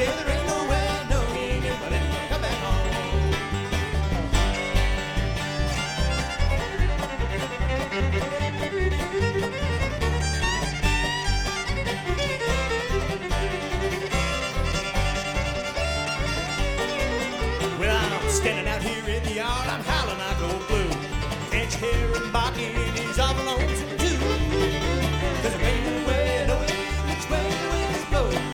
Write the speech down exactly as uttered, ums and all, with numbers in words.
say there ain't no way, no, he ain't never gonna come back home. Well, I'm standing out here in the yard, I'm howling, I go blue. Can't you hear him barking?